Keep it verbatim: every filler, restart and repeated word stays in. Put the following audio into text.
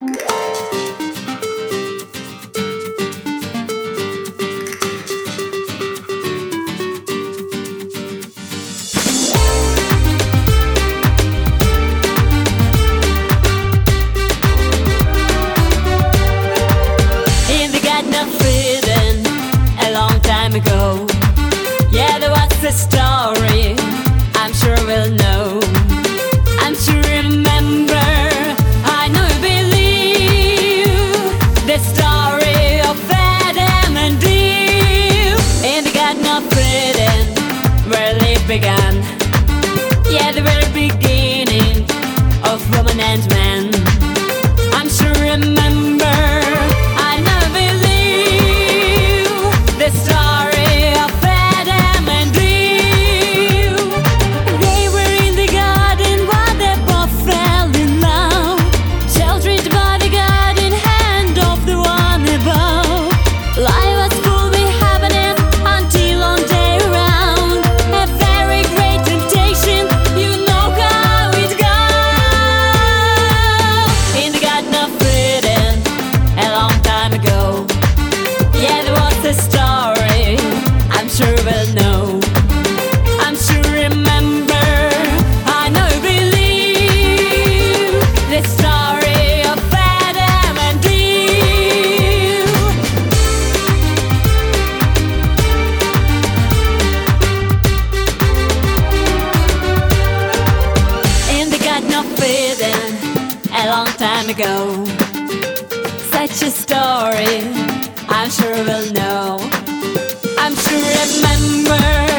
Ago. Yeah, there was a story, I'm sure we'll know. I'm sure remember, I know you believe the story of Adam and Eve in the Garden of Eden, where life began. Yeah, the very beginning of woman and man. I'm sure remember, I know you believe the story. Story, I'm sure we'll know. I'm sure remember, I know you believe the story of Adam and Eve. In the Garden of Eden, a long time ago, such a story I'm sure we'll know. I'm sure remember.